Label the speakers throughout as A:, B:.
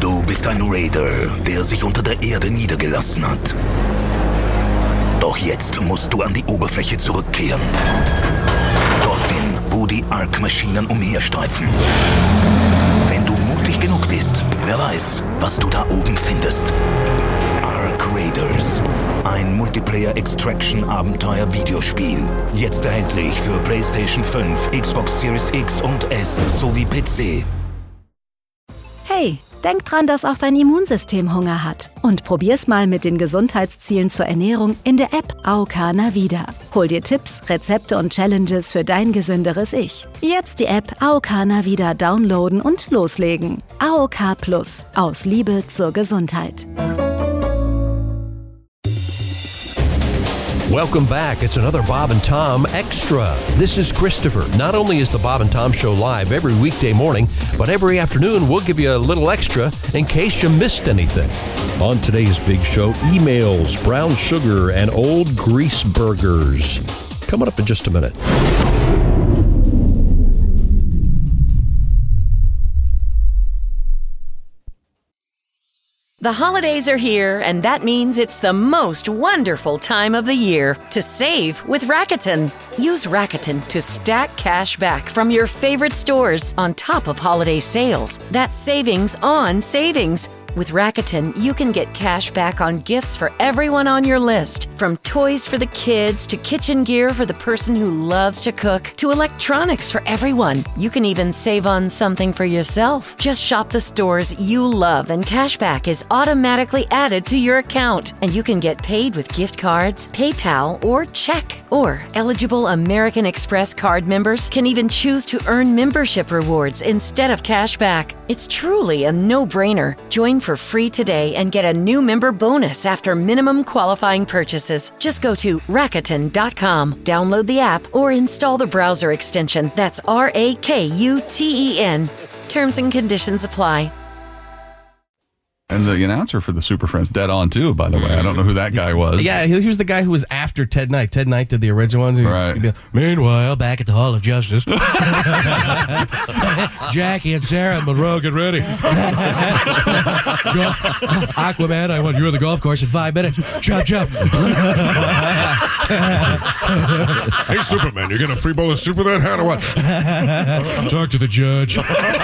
A: Du bist ein Raider, der sich unter der Erde niedergelassen hat. Doch jetzt musst du an die Oberfläche zurückkehren. Dorthin, wo die Ark-Maschinen umherstreifen. Wenn du mutig genug bist, wer weiß, was du da oben findest. Ark Raiders. Ein Multiplayer-Extraction-Abenteuer-Videospiel. Jetzt erhältlich für PlayStation 5, Xbox Series X und S sowie PC.
B: Hey, denk dran, dass auch dein Immunsystem Hunger hat. Und probier's mal mit den Gesundheitszielen zur Ernährung in der App AOK Navida. Hol dir Tipps, Rezepte und Challenges für dein gesünderes Ich. Jetzt die App AOK Navida downloaden und loslegen. AOK Plus. Aus Liebe zur Gesundheit.
C: Welcome back. It's another Bob and Tom Extra. This is Christopher. Not only is the Bob and Tom Show live every weekday morning, but every afternoon we'll give you a little extra in case you missed anything. On today's big show, emails, brown sugar, and old grease burgers. Coming up in just a minute.
D: The holidays are here, and that means it's the most wonderful time of the year to save with Rakuten. Use Rakuten to stack cash back from your favorite stores on top of holiday sales. That's savings on savings. With Rakuten, you can get cash back on gifts for everyone on your list, from toys for the kids to kitchen gear for the person who loves to cook to electronics for everyone. You can even save on something for yourself. Just shop the stores you love and cashback is automatically added to your account. And you can get paid with gift cards, PayPal, or check. Or eligible American Express card members can even choose to earn membership rewards instead of cashback. It's truly a no-brainer. Join for free today and get a new member bonus after minimum qualifying purchases. Just go to Rakuten.com, download the app, or install the browser extension. That's Rakuten. Terms and conditions apply.
E: And the announcer for the Super Friends, dead on too, by the way. I don't know who that guy was.
F: Yeah, he was the guy who was after Ted Knight. Ted Knight did the original ones.
E: Right.
F: Be like, meanwhile, back at the Hall of Justice, Jackie and Sarah and Monroe, get ready. Aquaman, I want you on the golf course in 5 minutes. Chop, chop.
G: Hey, Superman, you're going to free bowl a super that hat or what? Talk to the judge.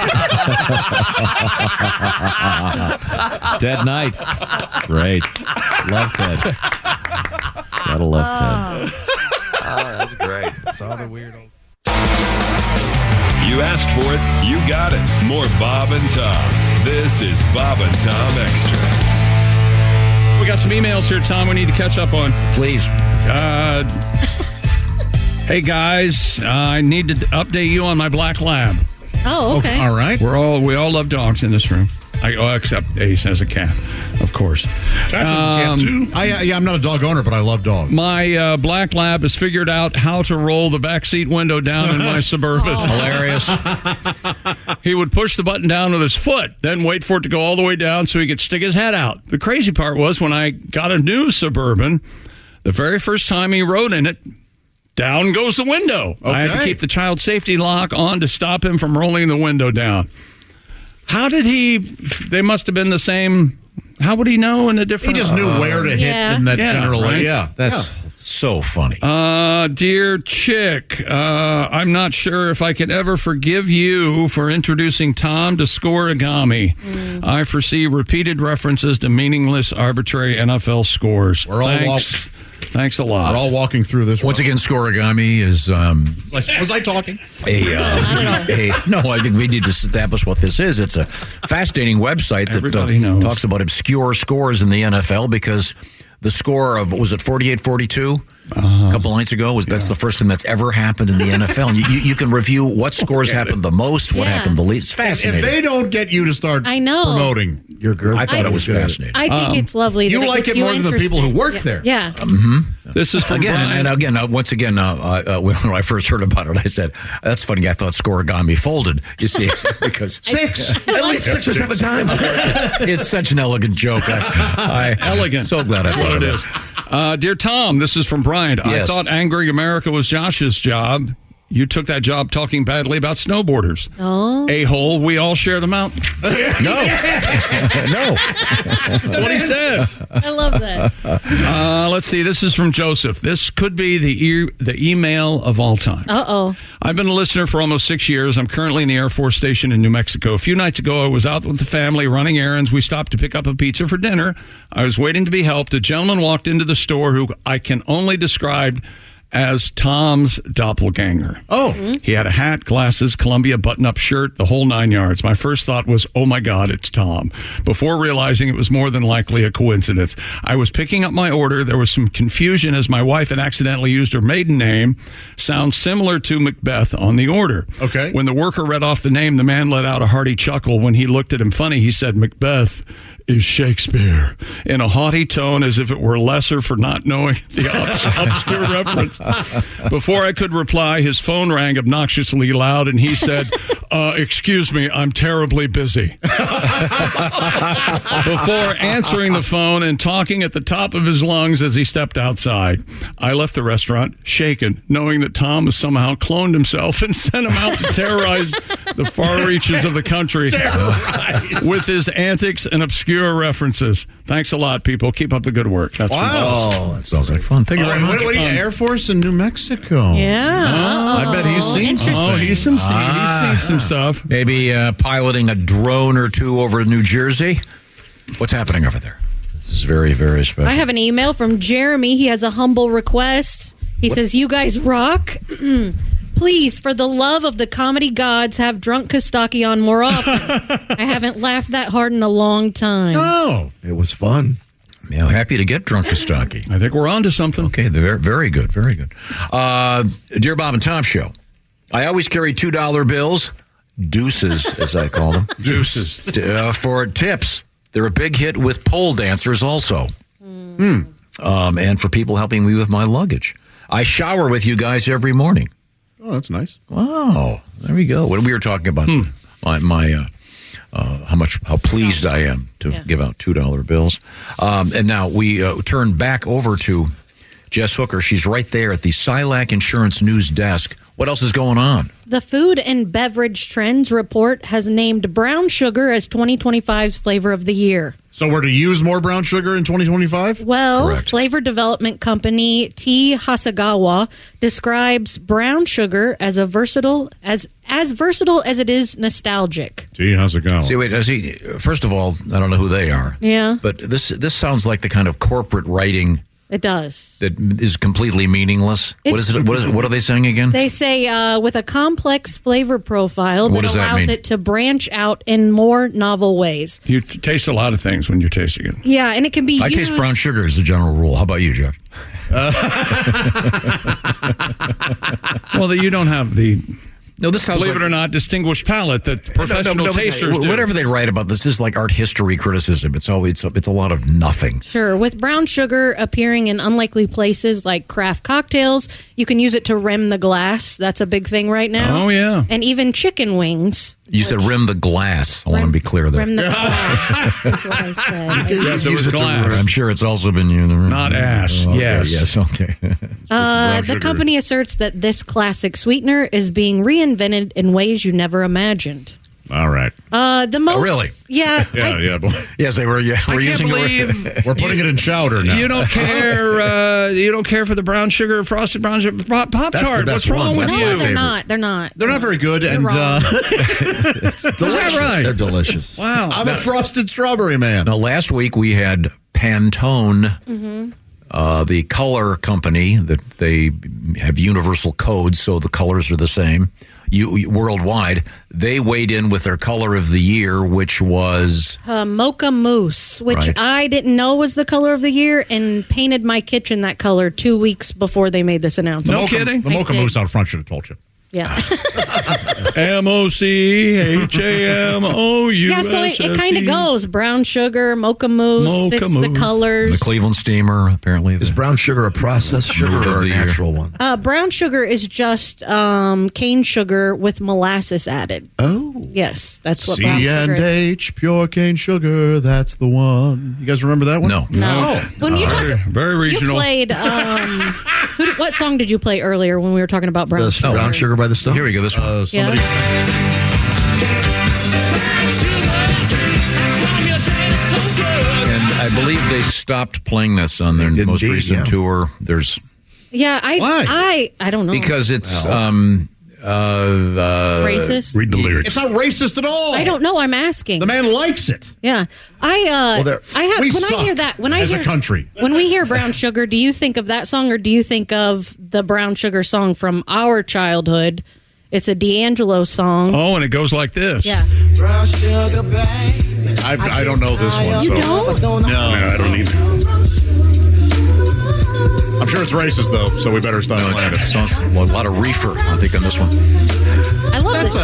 H: Ted Knight. That's great. Love Ted. Gotta love Ted.
F: Oh, that's great. It's all the weird old...
I: You asked for it, you got it. More Bob and Tom. This is Bob and Tom Extra.
J: We got some emails here, Tom, we need to catch up on.
H: Please.
J: Hey, guys, I need to update you on my black lab.
K: Oh, okay.
G: All right.
J: We all love dogs in this room. Except Ace has a cat, of course.
G: Cat too. I'm not a dog owner, but I love dogs.
J: My black lab has figured out how to roll the backseat window down in my Suburban.
H: Hilarious.
J: He would push the button down with his foot, then wait for it to go all the way down so he could stick his head out. The crazy part was when I got a new Suburban, the very first time he rode in it, down goes the window. Okay. I had to keep the child safety lock on to stop him from rolling the window down. How did they must have been the same. How would he know in a different...
G: He just knew where to hit in that general...
J: Right?
G: Yeah.
H: That's so funny.
J: Dear Chick, I'm not sure if I can ever forgive you for introducing Tom to Scoregami. I foresee repeated references to meaningless, arbitrary NFL scores. Thanks a lot.
G: We're all walking through this.
H: Once again, Scoregami is...
G: was I talking?
H: No, I think we need to establish what this is. It's a fascinating website that talks about obscure scores in the NFL because the score of, was it 48-42? A couple nights ago, that's the first thing that's ever happened in the NFL. And you can review what scores happened the most, what happened the least. It's fascinating.
G: If they don't get you to start promoting your group,
H: I thought it was fascinating.
K: I think it's lovely.
G: You like it more than the people who work there.
K: Yeah.
G: Mm-hmm.
J: This is from
H: Brian. Once again, when I first heard about it, I said, that's funny. I thought Scoregami folded, you see, because
G: at least 6 or 7 times.
H: It's such an elegant joke.
J: Elegant.
H: So glad I thought
J: it is. Dear Tom, this is from Brian.
H: Yes.
J: I thought Angry America was Josh's job. You took that job talking badly about snowboarders.
K: Oh.
J: A-hole, we all share the mountain.
H: No.
J: That's what he said.
K: I love that.
J: Let's see. This is from Joseph. This could be the email of all time.
K: Uh-oh.
J: I've been a listener for almost 6 years. I'm currently in the Air Force Station in New Mexico. A few nights ago, I was out with the family running errands. We stopped to pick up a pizza for dinner. I was waiting to be helped. A gentleman walked into the store who I can only describe as Tom's doppelganger.
L: Oh.
J: He had a hat, glasses, Columbia button-up shirt, the whole 9 yards. My first thought was, oh my God, it's Tom. Before realizing it was more than likely a coincidence. I was picking up my order. There was some confusion as my wife had accidentally used her maiden name. Sounds similar to Macbeth on the order.
L: Okay.
J: When the worker read off the name, the man let out a hearty chuckle. When he looked at him funny, he said, Macbeth is Shakespeare, in a haughty tone as if it were lesser for not knowing the obscure reference. Before I could reply, his phone rang obnoxiously loud, and he said, excuse me, I'm terribly busy. Before answering the phone and talking at the top of his lungs as he stepped outside, I left the restaurant shaken, knowing that Tom has somehow cloned himself and sent him out to terrorize the far reaches of the country with his antics and obscure references. Thanks a lot, people. Keep up the good work. That's
H: Oh, that sounds like fun. Thank you very much.
L: What are you, Air Force in New Mexico?
K: Yeah.
L: I bet he's seen some
J: he's
L: things.
J: seen some stuff.
H: Maybe piloting a drone or two over New Jersey. What's happening over there? This is very, very special.
K: I have an email from Jeremy. He has a humble request. He says, you guys rock. Please, for the love of the comedy gods, have Drunk Kostaki on more often. I haven't laughed that hard in a long time.
L: Oh, it was fun.
H: Yeah, happy to get Drunk Kostaki.
J: I think we're on to something.
H: Okay, very, very good, very good. Dear Bob and Tom Show, I always carry $2 bills, deuces, as I call them.
J: Deuces.
H: For tips. They're a big hit with pole dancers also. And for people helping me with my luggage. I shower with you guys every morning.
L: Oh, that's nice.
H: Wow, there we go. When we were talking about how pleased I am to give out $2 bills, and now we turn back over to Jess Hooker. She's right there at the Silac Insurance News Desk. What else is going on?
K: The Food and Beverage Trends Report has named brown sugar as 2025's flavor of the year.
L: So we're to use more brown sugar in 2025?
K: Well,
H: Correct.
K: flavor development company T. Hasagawa describes brown sugar as versatile as it is nostalgic.
L: Gee, how's it going?
H: See, wait. First of all, I don't know who they are.
K: Yeah.
H: But this sounds like the kind of corporate writing
K: It does.
H: that is completely meaningless. What is it? What are they saying again?
K: They say with a complex flavor profile
H: What
K: that
H: does that
K: allows
H: mean?
K: it to branch out in more novel ways.
J: You taste a lot of things when you're tasting it.
K: Yeah, and it can be
H: I
K: used...
H: taste brown sugar as a general rule. How about you, Josh?
J: Well, you don't have the...
H: No, this sounds
J: believe
H: like,
J: it or not, distinguished palate that professional tasters do.
H: Whatever they write about this is like art history criticism. It's a lot of nothing.
K: Sure. With brown sugar appearing in unlikely places like craft cocktails, you can use it to rim the glass. That's a big thing right now.
J: Oh, yeah.
K: And even chicken wings.
H: You said rim the glass. I want to be clear there.
K: Rim the glass. That's what I said.
J: Yes, it was glass.
H: I'm sure it's also been used.
J: Not ass.
H: Okay,
J: Yes.
H: okay.
K: The company asserts that this classic sweetener is being reinvented in ways you never imagined.
L: All right.
K: The most,
H: really?
K: Yeah.
L: Yeah.
H: Yes, they were. Yeah, we're using.
L: We're putting it in chowder now.
J: You don't care. You don't care for the brown sugar, frosted brown sugar Pop Tart. What's wrong with
K: No,
J: you?
K: they're not. They're not.
L: They're not very good,
K: You're
L: and
K: wrong.
L: it's delicious.
J: Is that right?
L: They're delicious.
J: Wow.
L: I'm a frosted strawberry man.
H: Now, last week we had Pantone, the color company that they have universal codes, so the colors are the same worldwide. They weighed in with their color of the year, which was
K: Mocha Mousse, which
H: Right.
K: I didn't know was the color of the year, and painted my kitchen that color 2 weeks before they made this announcement.
J: No kidding?
L: The Mocha
K: I did.
L: Mousse out front should have told you.
K: Yeah.
J: MOCHAMOU.
K: Yeah, so it kind of goes. Brown sugar, Mocha Mousse, it's the colors.
H: the Cleveland Steamer, apparently.
M: Is brown sugar a processed sugar
H: Move of
M: or a
H: the year.
M: natural one?
K: Brown sugar is just cane sugar with molasses added.
M: Oh.
K: Yes, that's what brown sugar is.
L: C&H, pure cane sugar, that's the one. You guys remember that one?
H: No.
K: No.
L: Oh.
K: When you talk,
J: Very
K: you
J: regional.
K: played, what song did you play earlier when we were talking about brown
M: The
K: sugar?
M: brown sugar by the Stones.
H: Here we go. This one.
M: Somebody.
H: And I believe they stopped playing this on their most recent tour. There's
K: I don't know.
H: because it's
K: racist.
G: Read the lyrics.
L: It's not racist at all.
K: I don't know. I'm asking.
L: The man likes it.
K: Yeah, I have.
L: we
K: When
L: suck
K: I hear that, when I
L: as
K: hear
L: a country.
K: when we hear Brown Sugar, do you think of that song, or do you think of the Brown Sugar song from our childhood? It's a D'Angelo song.
J: Oh, and it goes like this.
K: Yeah.
L: I don't know this one.
K: You don't?
L: No, I don't either. I'm sure it's racist, though, so we better stop playing it.
H: Sounds a lot of reefer, I think, on this one.
K: I love
L: That's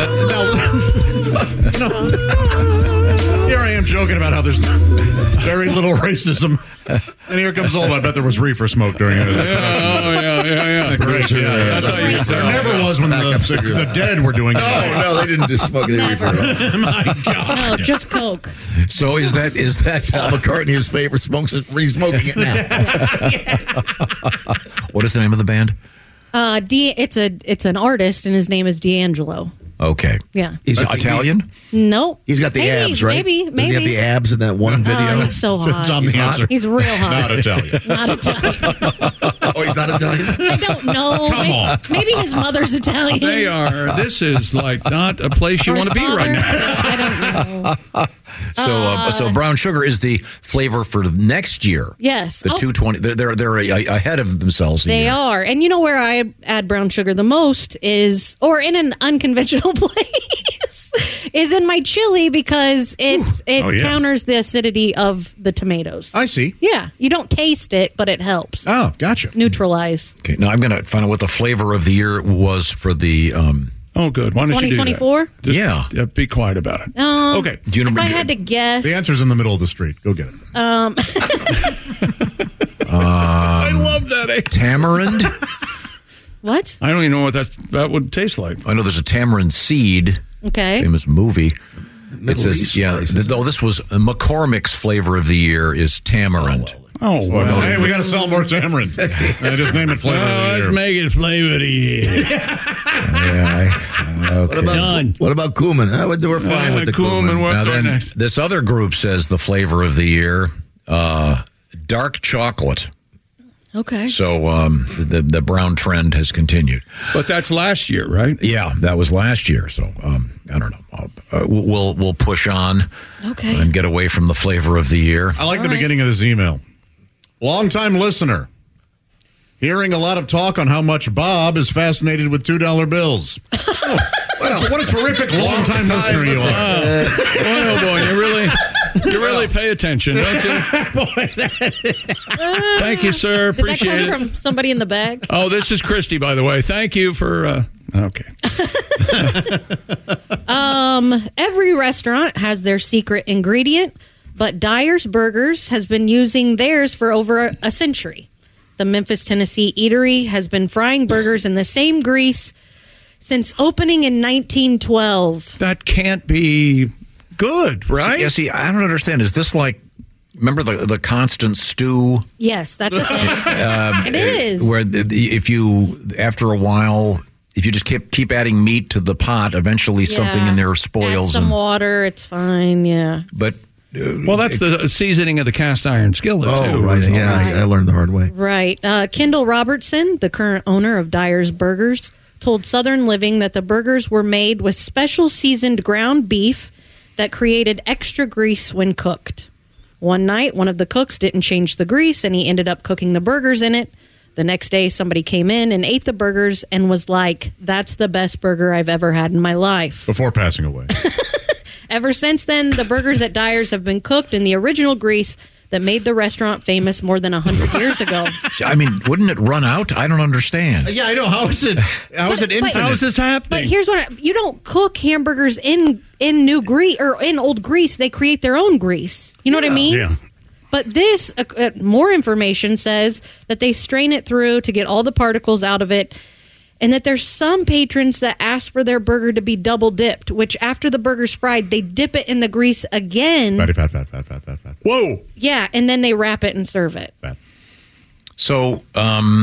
L: here I am joking about how there's very little racism. And here comes old. I bet there was reefer smoke during it.
J: Yeah.
L: Great.
J: That's how you
L: There
J: tell.
L: never was when the dead were doing it.
M: No, they didn't just smoke any reefer.
L: My God.
K: No, just Coke.
H: So is that
M: Paul McCartney, his favorite, smoking it now.
H: what is the name of the band?
K: It's an artist, and his name is D'Angelo.
H: Okay.
K: Yeah.
H: He's Italian?
K: No.
M: He's got the abs, right?
K: Maybe.
M: Does he have the abs in that one video?
K: Oh, he's so hot.
L: Tom the answer.
K: He's real hot.
L: Not Italian.
K: Not Italian.
M: Oh, he's not Italian?
K: I don't know.
L: Come on.
K: Maybe his mother's Italian.
J: They are. This is like not a place you
K: Or
J: want to
K: his
J: be right now.
K: I don't know.
H: So brown sugar is the flavor for next year.
K: Yes.
H: The 220. They're ahead of themselves.
K: They are. And you know where I add brown sugar the most is, or in an unconventional place, is in my chili because it counters the acidity of the tomatoes.
L: I see.
K: Yeah. You don't taste it, but it helps.
L: Oh, gotcha.
K: Neutralize.
H: Okay. Now I'm going to find out what the flavor of the year was for the.
J: Oh, good. Why don't you do that?
K: 2024?
J: Yeah, be quiet about it. Okay.
H: Do you
K: If
H: remember?
K: I had to guess.
L: The answer's in the middle of the street. Go get it.
J: I love that.
H: Tamarind.
K: What?
J: I don't even know what that would taste like.
H: I know there's a tamarind seed.
K: Okay.
H: Famous movie. It says,
M: East
H: yeah. Though this was McCormick's flavor of the year is tamarind.
J: Oh,
L: well. Hey, we got to sell more tamarind. Just name it flavor of the year.
J: Let's make it flavor of the year.
H: Okay.
M: What about cumin? I would do her fine with the cumin.
H: Now then, this other group says the flavor of the year, dark chocolate.
K: Okay.
H: So the brown trend has continued.
J: But that's last year, right?
H: Yeah, that was last year. So I don't know. We'll push on.
K: Okay.
H: And get away from the flavor of the year.
L: I like the beginning of this email. Longtime listener. Hearing a lot of talk on how much Bob is fascinated with $2 bills. What a terrific long-time listener you are.
J: Oh, boy. You really pay attention, don't you? Thank you, sir. Appreciate
K: Did that
J: it.
K: come from somebody in the bag?
J: Oh, this is Christy, by the way. Thank you for... okay.
K: Every restaurant has their secret ingredient, but Dyer's Burgers has been using theirs for over a century. The Memphis, Tennessee eatery has been frying burgers in the same grease since opening in 1912.
J: That can't be good, right?
H: See, I don't understand. Is this like, remember the constant stew?
K: Yes, that's a thing. It is.
H: Where if you, after a while, if you just keep adding meat to the pot, eventually something in there spoils.
K: Add some water, it's fine, yeah.
H: But
J: well, that's the seasoning of the cast iron skillet, too.
M: Right. Yeah, I learned the hard way.
K: Right. Kendall Robertson, the current owner of Dyer's Burgers, told Southern Living that the burgers were made with special seasoned ground beef that created extra grease when cooked. One night, one of the cooks didn't change the grease, and he ended up cooking the burgers in it. The next day, somebody came in and ate the burgers and was like, "That's the best burger I've ever had in my life."
L: Before passing away.
K: Ever since then, the burgers at Dyer's have been cooked in the original grease that made the restaurant famous more than 100 years ago.
H: I mean, wouldn't it run out? I don't understand.
L: Yeah, I know. How is it infinite?
J: How is this happening?
K: But here's you don't cook hamburgers in new grease or in old grease. They create their own grease. You know what I mean?
J: Yeah.
K: But this, more information says that they strain it through to get all the particles out of it, and that there's some patrons that ask for their burger to be double dipped, which after the burger's fried, they dip it in the grease again.
L: Fatty, fat.
J: Whoa.
K: Yeah, and then they wrap it and serve it.
L: Fat.
H: So,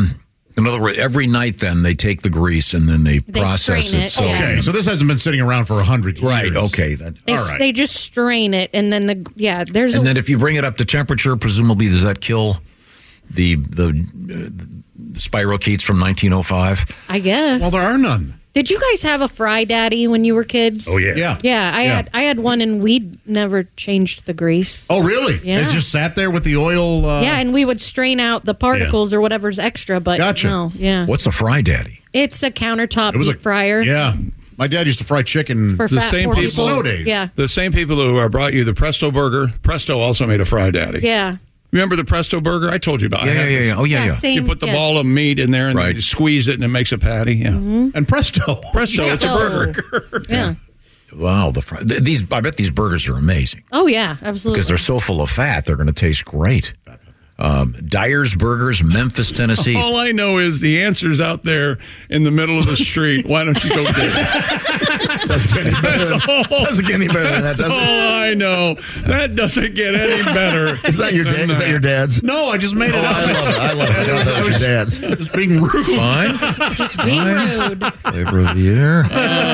H: In other words, every night then they take the grease and then they process
K: strain
H: it.
K: it,
H: So,
L: Okay, so this hasn't been sitting around for 100 years.
H: right, okay.
K: They just strain it, and then there's
H: And then if you bring it up to temperature, presumably does that kill the spirochetes from 1905?
K: I guess.
L: Well, there are none.
K: Did you guys have a Fry Daddy when you were kids?
L: Oh, yeah.
K: Yeah, I had one, and we never changed the grease.
L: Oh, really?
K: Yeah.
L: It just sat there with the oil?
K: Yeah, and we would strain out the particles or whatever's extra, but
L: Gotcha.
K: no, yeah.
H: What's a Fry Daddy?
K: It's a countertop deep fryer.
L: Yeah. My dad used to fry chicken
K: For
J: The
K: fat
J: same
K: poor
J: people-
K: people.
L: snow days.
K: Yeah.
J: The same people who brought you the Presto Burger, Presto also made a Fry Daddy.
K: Yeah.
J: Remember the Presto Burger? I told you about it.
H: Yeah. Oh, yeah.
K: Yeah, same-
J: You put the
K: yes.
J: ball of meat in there and
H: Right.
J: you squeeze it and it makes a patty. Yeah.
L: And presto.
J: Presto, it's a burger.
K: Yeah.
H: Wow, I bet these burgers are amazing
K: Oh, yeah, absolutely.
H: because they're so full of fat. They're going to taste great. Dyer's Burgers, Memphis, Tennessee.
J: All I know is the answer's out there in the middle of the street. Why don't you go get it?
M: Doesn't get any better. Doesn't get any better than that,
J: That's
M: does
J: all
M: it?
J: I know. That doesn't get any better.
M: Is that your dad? Is that your dad's?
L: No, I just made it up.
M: I love it. I thought that was your dad's.
L: Just being rude.
H: Fine.
K: Just being rude.
H: Flavor of the year.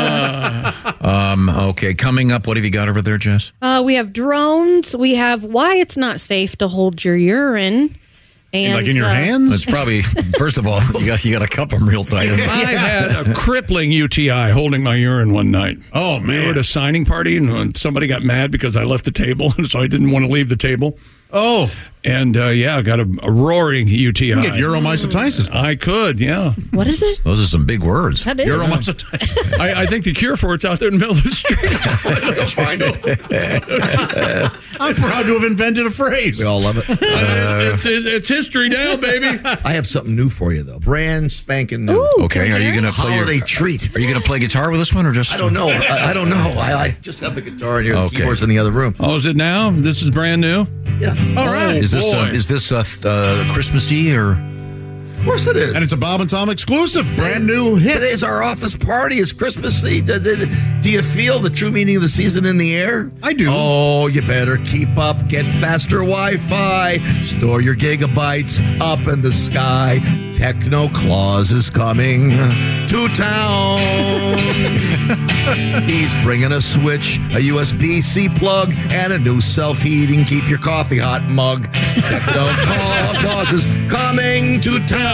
H: Okay, coming up, what have you got over there, Jess?
K: We have drones. We have why it's not safe to hold your urine. And,
L: Like in your hands?
H: It's probably, first of all, you got to cup them real tight.
J: I had a crippling UTI holding my urine one night.
L: Oh,
J: We were
L: man.
J: at a signing party and somebody got mad because I left the table, so I didn't want to leave the table.
L: Oh.
J: And I got a roaring UTI.
L: You can get uromycetitis.
J: I could, yeah.
K: What is it?
H: Those are some big words.
K: That is.
L: Uromycetitis.
J: I think the cure for it's out there in the middle of the street.
L: Find it. I'm proud to have invented a phrase.
M: We all love it.
J: It's history now, baby.
M: I have something new for you, though. Brand spanking new.
K: Ooh,
H: Okay, are you going to play
M: Holiday treat.
H: Are you going to play guitar with this one or just?
M: I don't know. I don't know. I just have the guitar in here.
H: Okay.
M: The keyboard's in the other room.
J: Oh, is it now? This is brand new?
M: Yeah.
L: All right.
H: Is this Christmassy or?
M: Of course it is.
L: And it's a Bob and Tom exclusive. Brand new hit.
M: Today's our office party. It's Christmassy. Do you feel the true meaning of the season in the air?
L: I do.
M: Oh, you better keep up. Get faster Wi-Fi. Store your gigabytes up in the sky. Techno Claus is coming to town. He's bringing a switch, a USB-C plug, and a new self-heating keep your coffee hot mug. Techno Claus is coming to town.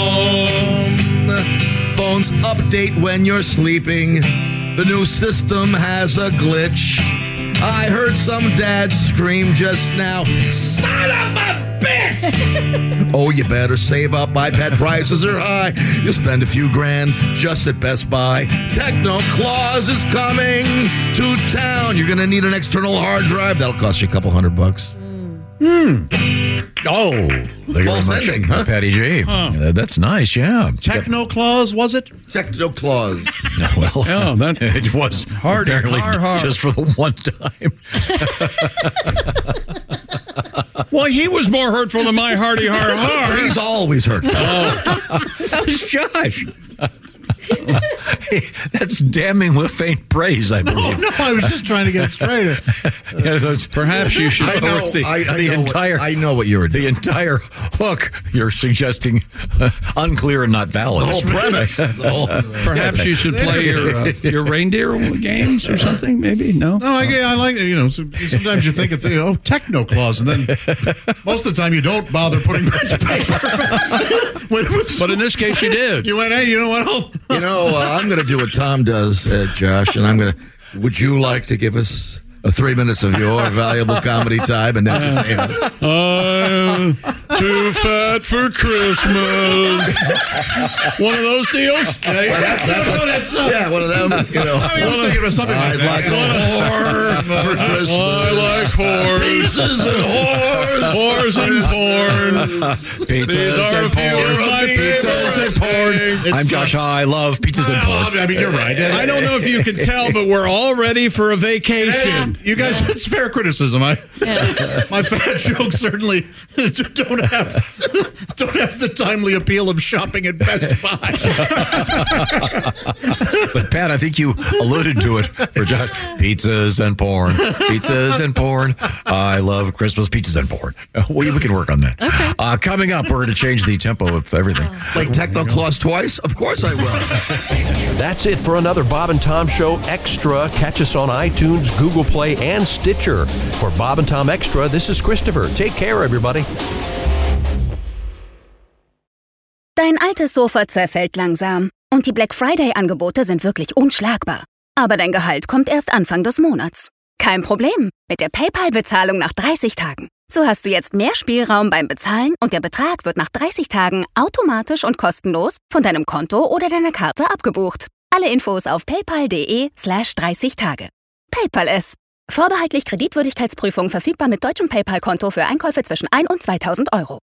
M: Phones update when you're sleeping. The new system has a glitch. I heard some dad scream just now, son of a bitch! Oh, you better save up. iPad prices are high. You'll spend a few grand just at Best Buy. Techno Claus is coming to town. You're going to need an external hard drive. That'll cost you a couple $100.
H: Oh, thank you very
M: False
H: much,
M: ending, huh?
H: Patty G. That's nice. Yeah.
L: Techno Claus, was it?
M: Techno Claus.
H: Well,
J: Yeah, that
H: it was
J: Hardy,
H: apparently
J: hard.
H: just for the one time.
J: Well, he was more hurtful than my Hardy Har.
M: He's always hurtful.
H: That was Josh. That's damning with faint praise, I believe.
F: Oh, no, I was just trying to get it straighter.
J: Perhaps you should.
M: I know, I know what you were doing.
H: The entire hook you're suggesting unclear and not valid.
M: The whole premise.
J: Perhaps you should play your reindeer games or something. Maybe no.
L: No, I like it. Sometimes you think of Techno Claus, and then most of the time you don't bother putting pen to paper.
J: But in this case, you did.
L: You went, hey, you know what?
M: I'm going to do what Tom does, Josh, and I'm going to. Would you like to give us 3 minutes of your valuable comedy time and entertain us?
J: I'm too fat for Christmas. One of those deals?
M: Yeah, one of them.
L: I was thinking of something
M: I'd like a horn for Christmas.
J: I like horns.
M: Pieces and horns.
J: Whores and porn. These are a few of my
H: Pizzas and
J: favorite
H: porn. I'm Josh. I love pizzas and porn.
L: I mean, you're right.
J: I don't know if you can tell, but we're all ready for a vacation.
L: You guys, it's fair criticism. My fat jokes certainly don't have the timely appeal of shopping at Best Buy.
H: But Pat, I think you alluded to it for John. Pizzas and porn. Pizzas and porn. I love Christmas pizzas and porn. We can work on that. Okay. Coming up, we're going to change the tempo of everything.
M: Like Techno Claus twice? Of course I will.
C: That's it for another Bob and Tom Show Extra. Catch us on iTunes, Google Play, and Stitcher. For Bob and Tom Extra, this is Christopher. Take care, everybody.
B: Dein altes Sofa zerfällt langsam und die Black Friday-Angebote sind wirklich unschlagbar. Aber dein Gehalt kommt erst Anfang des Monats. Kein Problem mit der PayPal-Bezahlung nach 30 Tagen. So hast du jetzt mehr Spielraum beim Bezahlen und der Betrag wird nach 30 Tagen automatisch und kostenlos von deinem Konto oder deiner Karte abgebucht. Alle Infos auf paypal.de/30 Tage. PayPal es. Vorbehaltlich Kreditwürdigkeitsprüfung verfügbar mit deutschem PayPal-Konto für Einkäufe zwischen 1 und 2.000 Euro.